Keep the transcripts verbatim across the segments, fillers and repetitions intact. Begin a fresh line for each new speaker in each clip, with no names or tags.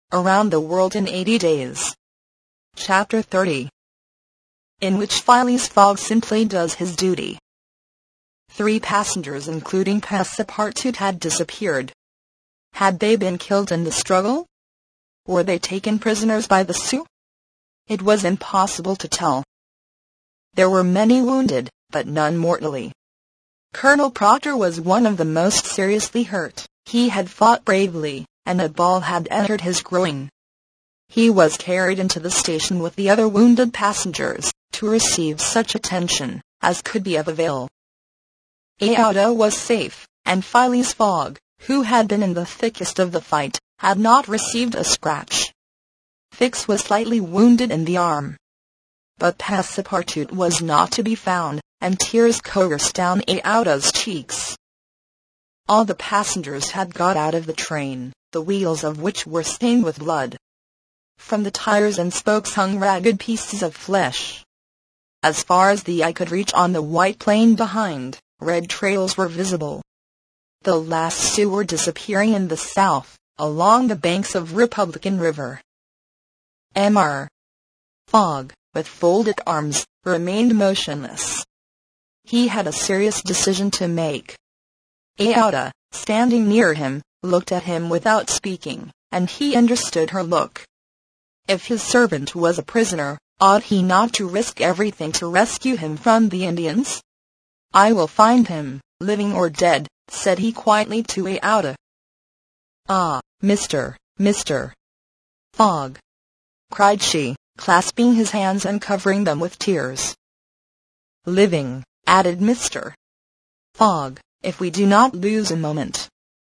Around the World in eighty days. Chapter thirty. In which Phileas Fogg simply does his duty. Three passengers including Passepartout had disappeared. Had they been killed in the struggle? Were they taken prisoners by the Sioux? It was impossible to tell. There were many wounded, but none mortally. Colonel Proctor was one of the most seriously hurt. He had fought bravely, and a ball had entered his groin. He was carried into the station with the other wounded passengers, to receive such attention as could be of avail. Aouda was safe, and Phileas Fogg, who had been in the thickest of the fight, had not received a scratch. Fix was slightly wounded in the arm. But Passepartout was not to be found, and tears coursed down Aouda's cheeks. All the passengers had got out of the train, the wheels of which were stained with blood. From the tires and spokes hung ragged pieces of flesh. As far as the eye could reach on the white plain behind, red trails were visible. The last Sioux were disappearing in the south, along the banks of Republican River. Mister Fogg, with folded arms, remained motionless. He had a serious decision to make. Aouda, standing near him, looked at him without speaking, and he understood her look. If his servant was a prisoner, ought he not to risk everything to rescue him from the Indians? "I will find him, living or dead," said he quietly to Aouda. "Ah, Mister, Mister Fogg," cried she, clasping his hands and covering them with tears. "Living," added Mister Fogg, "if we do not lose a moment."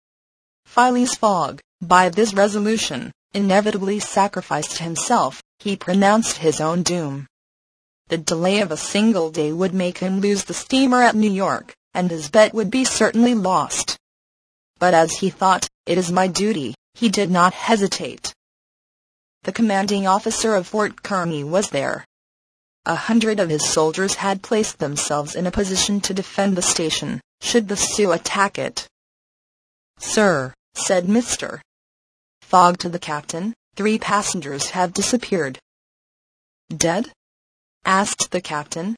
Phileas Fogg, by this resolution, inevitably sacrificed himself. He pronounced his own doom. The delay of a single day would make him lose the steamer at New York, and his bet would be certainly lost. But as he thought, "It is my duty," he did not hesitate. The commanding officer of Fort Kearny was there. A hundred of his soldiers had placed themselves in a position to defend the station, should the Sioux attack it. "Sir," said Mister Fogg to the captain, "three passengers have disappeared." "Dead?" asked the captain.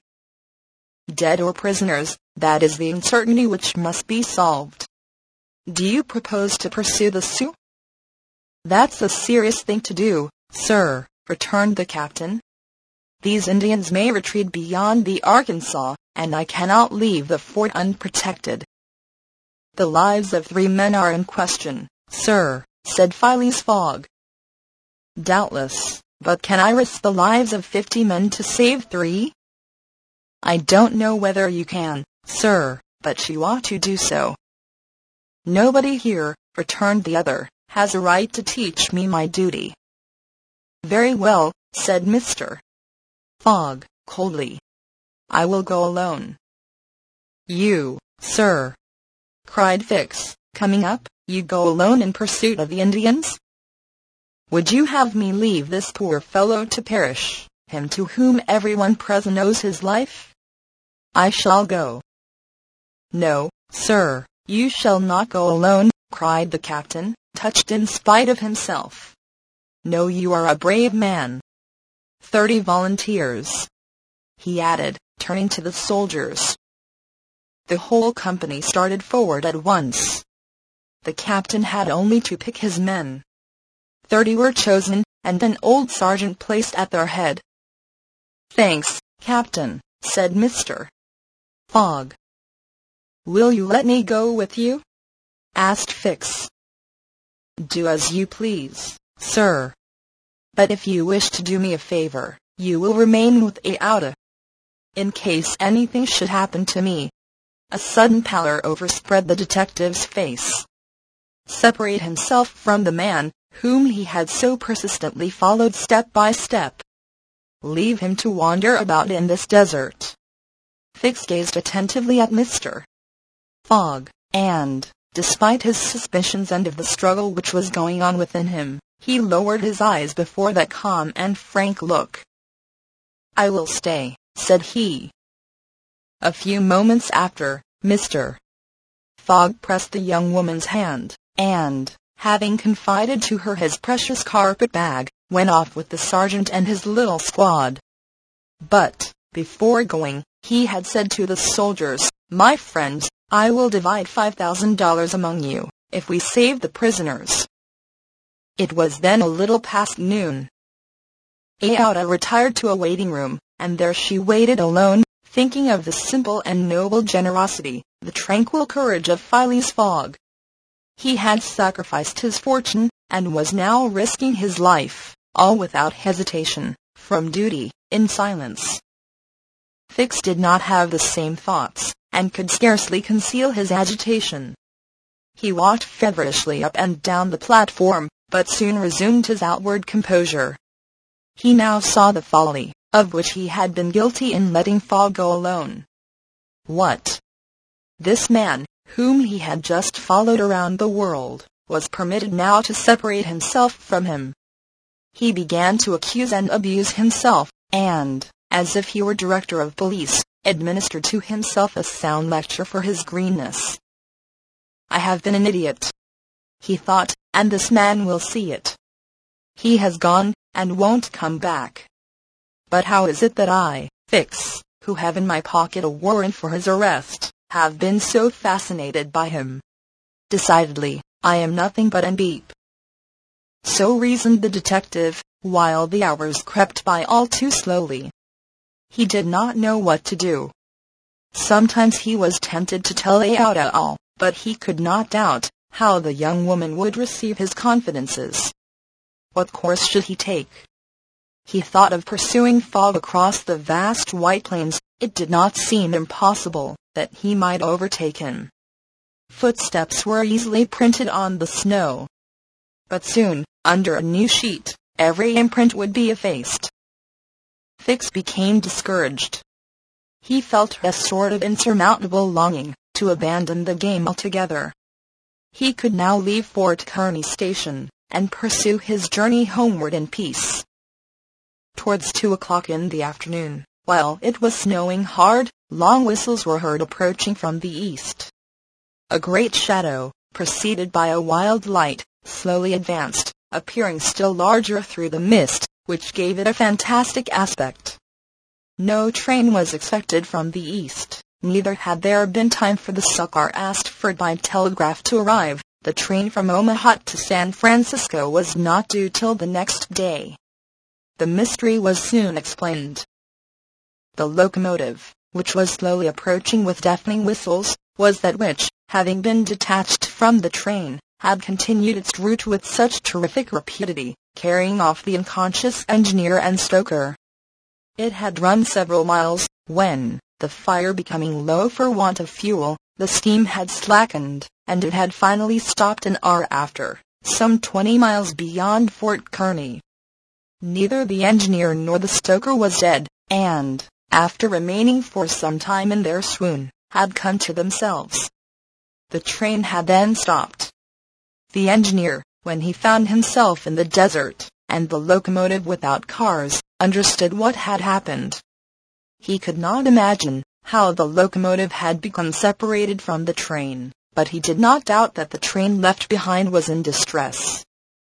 "Dead or prisoners, that is the uncertainty which must be solved." "Do you propose to pursue the Sioux?" "That's a serious thing to do, sir," returned the captain. "These Indians may retreat beyond the Arkansas, and I cannot leave the fort unprotected." "The lives of three men are in question, sir," said Phileas Fogg. "Doubtless, but can I risk the lives of fifty men to save three?" "I don't know whether you can, sir, but you ought to do so." "Nobody here," returned the other, "has a right to teach me my duty." "Very well," said Mister Fogg, coldly. "I will go alone." "You, sir," cried Fix, coming up, "you go alone in pursuit of the Indians? Would you have me leave this poor fellow to perish, him to whom everyone present owes his life? I shall go." "No, sir, you shall not go alone," cried the captain, touched in spite of himself. "No, you are a brave man. Thirty volunteers," he added, turning to the soldiers. The whole company started forward at once. The captain had only to pick his men. Thirty were chosen, and an old sergeant placed at their head. "Thanks, Captain," said Mister Fogg. "Will you let me go with you?" asked Fix. "Do as you please, sir. But if you wish to do me a favor, you will remain with Aouda. In case anything should happen to me." A sudden pallor overspread the detective's face. Separate himself from the man whom he had so persistently followed step by step. Leave him to wander about in this desert. Fix gazed attentively at Mister Fogg, and, despite his suspicions and of the struggle which was going on within him, he lowered his eyes before that calm and frank look. "I will stay," said he. A few moments after, Mister Fogg pressed the young woman's hand, and, having confided to her his precious carpet bag, went off with the sergeant and his little squad. But, before going, he had said to the soldiers, "My friends, I will divide five thousand dollars among you, if we save the prisoners." It was then a little past noon. Aouda retired to a waiting room, and there she waited alone, thinking of the simple and noble generosity, the tranquil courage of Phileas Fogg. He had sacrificed his fortune, and was now risking his life, all without hesitation, from duty, in silence. Fix did not have the same thoughts, and could scarcely conceal his agitation. He walked feverishly up and down the platform, but soon resumed his outward composure. He now saw the folly, of which he had been guilty in letting Fogg go alone. What? This man, whom he had just followed around the world, was permitted now to separate himself from him. He began to accuse and abuse himself, and, as if he were director of police, administered to himself a sound lecture for his greenness. "I have been an idiot," he thought, "and this man will see it. He has gone, and won't come back. But how is it that I, Fix, who have in my pocket a warrant for his arrest, have been so fascinated by him? Decidedly, I am nothing but an ape." So reasoned the detective, while the hours crept by all too slowly. He did not know what to do. Sometimes he was tempted to tell Aouda all, but he could not doubt how the young woman would receive his confidences. What course should he take? He thought of pursuing Fogg across the vast white plains. It did not seem impossible that he might overtake him. Footsteps were easily printed on the snow. But soon, under a new sheet, every imprint would be effaced. Fix became discouraged. He felt a sort of insurmountable longing to abandon the game altogether. He could now leave Fort Kearny Station, and pursue his journey homeward in peace. Towards two o'clock in the afternoon, while it was snowing hard, long whistles were heard approaching from the east. A great shadow, preceded by a wild light, slowly advanced, appearing still larger through the mist, which gave it a fantastic aspect. No train was expected from the east, neither had there been time for the succor asked for by telegraph to arrive. The train from Omaha to San Francisco was not due till the next day. The mystery was soon explained. The locomotive, which was slowly approaching with deafening whistles, was that which, having been detached from the train, had continued its route with such terrific rapidity, carrying off the unconscious engineer and stoker. It had run several miles, when, the fire becoming low for want of fuel, the steam had slackened, and it had finally stopped an hour after, some twenty miles beyond Fort Kearny. Neither the engineer nor the stoker was dead, and, after remaining for some time in their swoon, had come to themselves. The train had then stopped. The engineer, when he found himself in the desert, and the locomotive without cars, understood what had happened. He could not imagine how the locomotive had become separated from the train, but he did not doubt that the train left behind was in distress.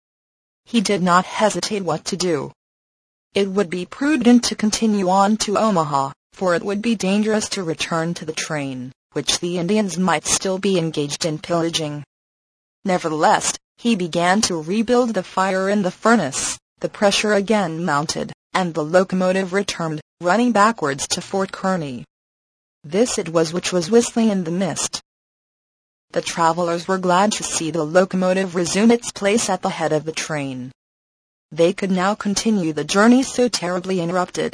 He did not hesitate what to do. It would be prudent to continue on to Omaha, for it would be dangerous to return to the train, which the Indians might still be engaged in pillaging. Nevertheless, he began to rebuild the fire in the furnace. The pressure again mounted, and the locomotive returned, running backwards to Fort Kearny. This it was which was whistling in the mist. The travelers were glad to see the locomotive resume its place at the head of the train. They could now continue the journey so terribly interrupted.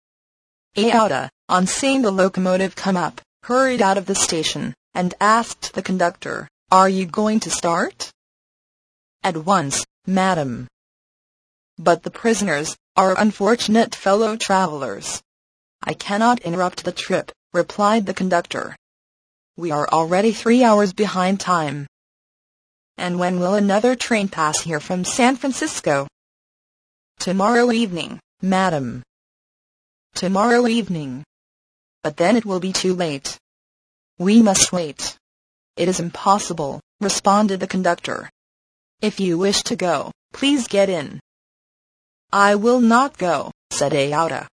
Aouda, on seeing the locomotive come up, hurried out of the station, and asked the conductor, "Are you going to start?" "At once, madam." "But the prisoners, our unfortunate fellow travelers." "I cannot interrupt the trip," replied the conductor. "We are already three hours behind time." "And when will another train pass here from San Francisco?" "Tomorrow evening, madam." "Tomorrow evening. But then it will be too late." "We must wait." "It is impossible," responded the conductor. If you wish to go, please get in." "I will not go," said Aouda.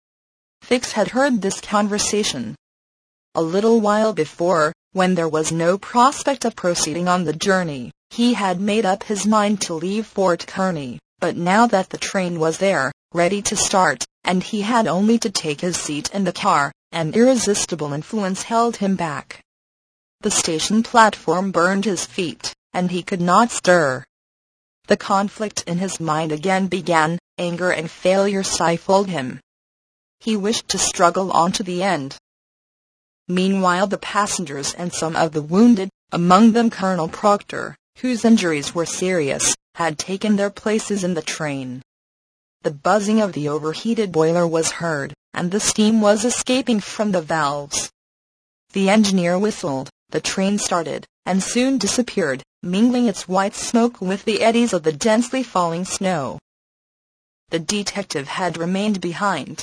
Fix had heard this conversation a little while before, when there was no prospect of proceeding on the journey. He had made up his mind to leave Fort Kearny, but now that the train was there, ready to start, and he had only to take his seat in the car, an irresistible influence held him back. The station platform burned his feet, and he could not stir. The conflict in his mind again began. Anger and failure stifled him. He wished to struggle on to the end. Meanwhile the passengers and some of the wounded, among them Colonel Proctor, whose injuries were serious, had taken their places in the train. The buzzing of the overheated boiler was heard, and the steam was escaping from the valves. The engineer whistled, the train started, and soon disappeared, mingling its white smoke with the eddies of the densely falling snow. The detective had remained behind.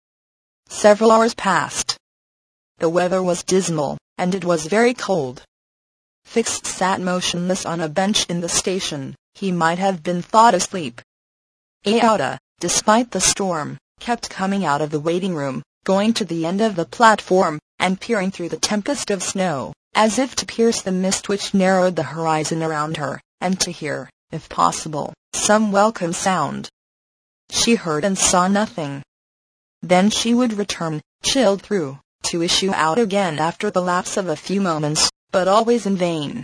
Several hours passed. The weather was dismal, and it was very cold. Fix sat motionless on a bench in the station. He might have been thought asleep. Aouda, despite the storm, kept coming out of the waiting room, going to the end of the platform, and peering through the tempest of snow, as if to pierce the mist which narrowed the horizon around her, and to hear, if possible, some welcome sound. She heard and saw nothing. Then she would return, chilled through, to issue out again after the lapse of a few moments, but always in vain.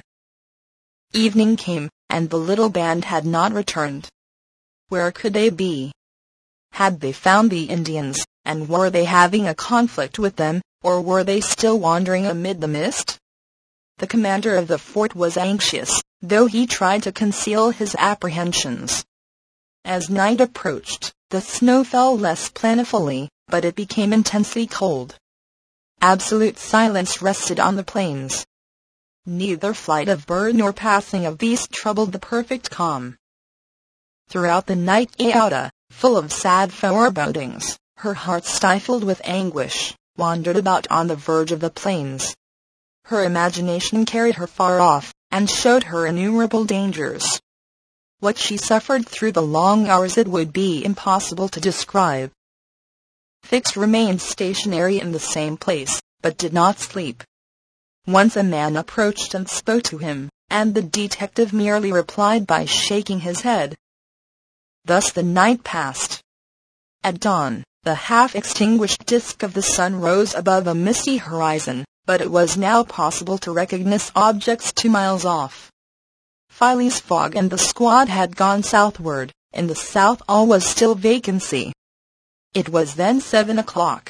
Evening came, and the little band had not returned. Where could they be? Had they found the Indians, and were they having a conflict with them, or were they still wandering amid the mist? The commander of the fort was anxious, though he tried to conceal his apprehensions. As night approached, the snow fell less plentifully, but it became intensely cold. Absolute silence rested on the plains. Neither flight of bird nor passing of beast troubled the perfect calm. Throughout the night Aouda, full of sad forebodings, her heart stifled with anguish, wandered about on the verge of the plains. Her imagination carried her far off, and showed her innumerable dangers. What she suffered through the long hours it would be impossible to describe. Fix remained stationary in the same place, but did not sleep. Once a man approached and spoke to him, and the detective merely replied by shaking his head. Thus the night passed. At dawn, the half-extinguished disk of the sun rose above a misty horizon, but it was now possible to recognize objects two miles off. Phileas Fogg and the squad had gone southward. In the south all was still vacancy. It was then seven o'clock.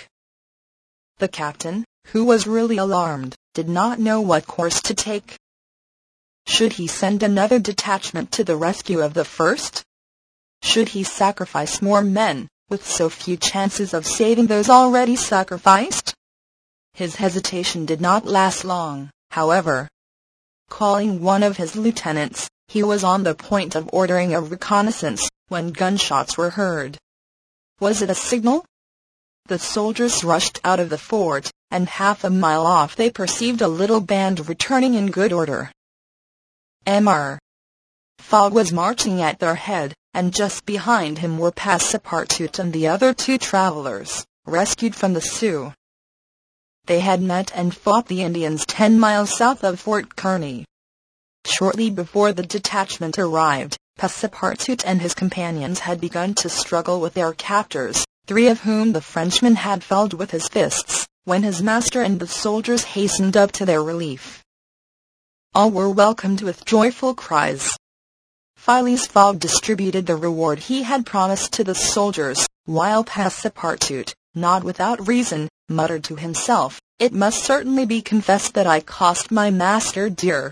The captain, who was really alarmed, did not know what course to take. Should he send another detachment to the rescue of the first? Should he sacrifice more men, with so few chances of saving those already sacrificed? His hesitation did not last long, however. Calling one of his lieutenants, he was on the point of ordering a reconnaissance, when gunshots were heard. Was it a signal? The soldiers rushed out of the fort, and half a mile off they perceived a little band returning in good order. Mister Fogg was marching at their head, and just behind him were Passepartout and the other two travelers, rescued from the Sioux. They had met and fought the Indians ten miles south of Fort Kearny. Shortly before the detachment arrived, Passepartout and his companions had begun to struggle with their captors, three of whom the Frenchman had felled with his fists, when his master and the soldiers hastened up to their relief. All were welcomed with joyful cries. Phileas Fogg distributed the reward he had promised to the soldiers, while Passepartout, not without reason, muttered to himself, "It must certainly be confessed that I cost my master dear."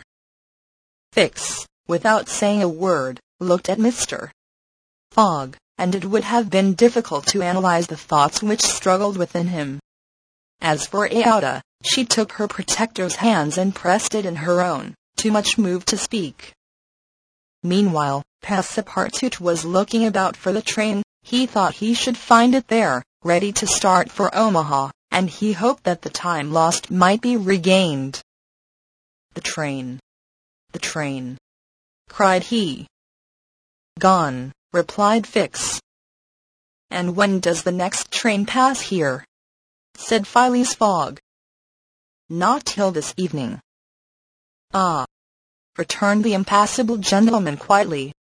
Fix, without saying a word, looked at Mister Fogg, and it would have been difficult to analyze the thoughts which struggled within him. As for Aouda, she took her protector's hands and pressed it in her own, too much moved to speak. Meanwhile, Passepartout was looking about for the train. He thought he should find it there, ready to start for Omaha, and he hoped that the time lost might be regained. The train. The train. cried he. "Gone," replied Fix. "And when does the next train pass here?" said Phileas Fogg. "Not till this evening." "Ah," returned the impassible gentleman quietly,